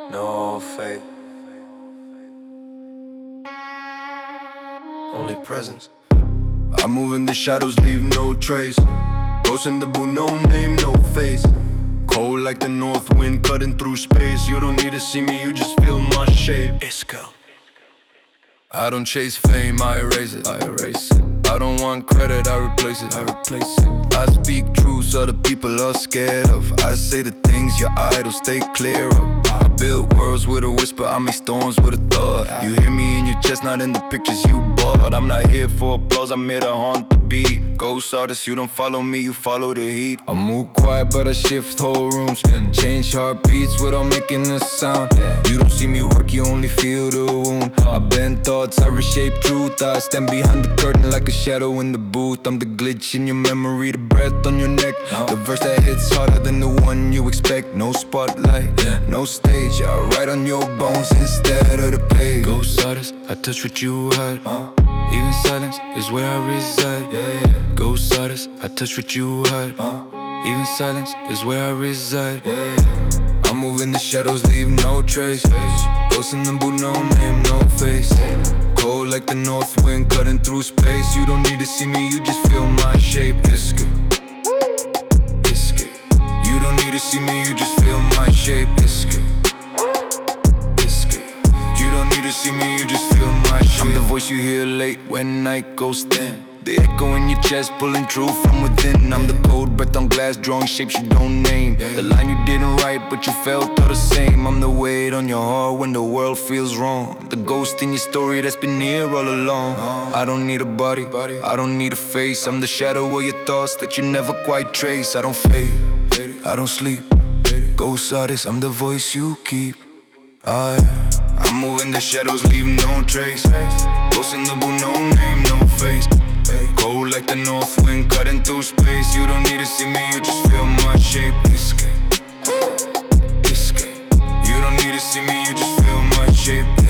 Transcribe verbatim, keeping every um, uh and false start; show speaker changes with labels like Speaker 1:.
Speaker 1: No fate, only presence. I move in the shadows, leave no trace. Ghost in the booth, no name, no face. Cold like the north wind cutting through space. You don't need to see me, you just feel my shape. Isco. I don't chase fame, I erase it, I erase it. I don't want credit, I replace it, I replace it. I speak truths other people are scared of. I say the things your idols stay clear of. I build worlds with a whisper, I make storms with a thought. You hear me in your chest, not in the pictures you bought. I'm not here for applause, I'm here to haunt the beat. Ghost artist, you don't follow me, you follow the heat. I move quiet but I shift whole rooms, change heartbeats without making a sound. You don't see me work, you only feel the wound. I bend thoughts, I reshape truth. I stand behind the curtain like a shadow in the booth. I'm the glitch in your memory, the breath on your neck, the verse that hits harder than the one you expect. No spotlight, no stage, I write on your bones instead of the page. Ghost artist, I touch what you hide. Even silence is where I reside. Ghost artist, I touch what you hide. Even silence is where I reside. I move in the shadows, leave no trace. Ghost in the booth, no name, no face. Cold like the north wind cutting through space. You don't need to see me, you just feel my shape. Escape, escape. You don't need to see me, you just feel my shape. Escape, escape. You don't need to see me, you just feel my shape. I'm the voice you hear late when night goes thin. The echo in your chest, pulling truth from within. I'm the cold breath on glass, drawing shapes you don't name. The line you didn't write, but you felt all the same. I'm the weight on your heart when the world feels wrong. The ghost in your story that's been here all along. I don't need a body, I don't need a face. I'm the shadow of your thoughts that you never quite trace. I don't fade, I don't sleep. Ghost artist, I'm the voice you keep. I, I move in the shadows, leave no trace. Ghost in the booth, no name, no face. Cold like the north wind cutting through space. You don't need to see me, you just feel my shape. Escape, escape. You don't need to see me, you just feel my shape.